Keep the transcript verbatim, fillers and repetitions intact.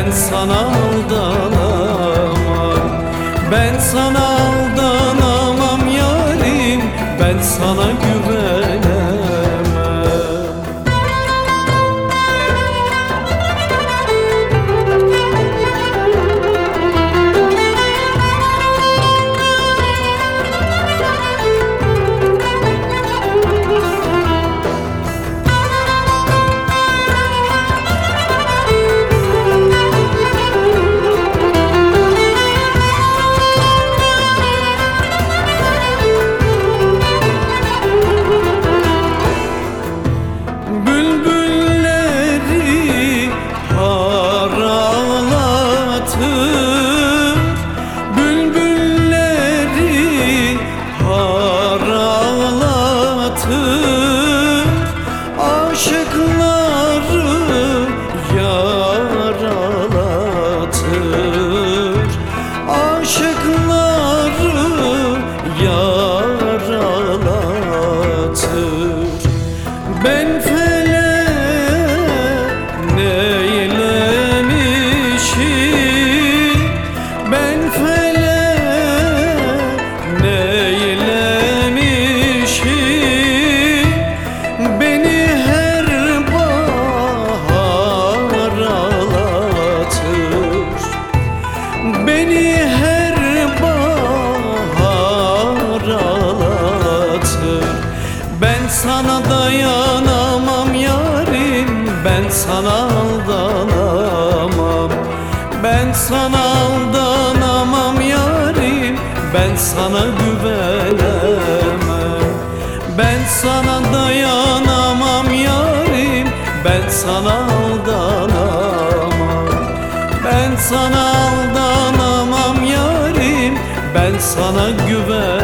ben sana aldanamam. Ben sana aldanamam yarim, ben sana güvenemem. Bülbülleri harağlatır, bülbülleri harağlatır, aşıkları yaralatır, aşıkları yaralatır. Ben Ben felek neylemişim, beni her bahar ağlatır, beni her bahar ağlatır. Ben sana dayanamam yarim, ben sana aldanamam. Ben sana aldanamam yarim, ben sana güvenemem. Ben sana dayanamam yarim, ben sana aldanamam. Ben sana aldanamam yarim, ben sana güvenemem.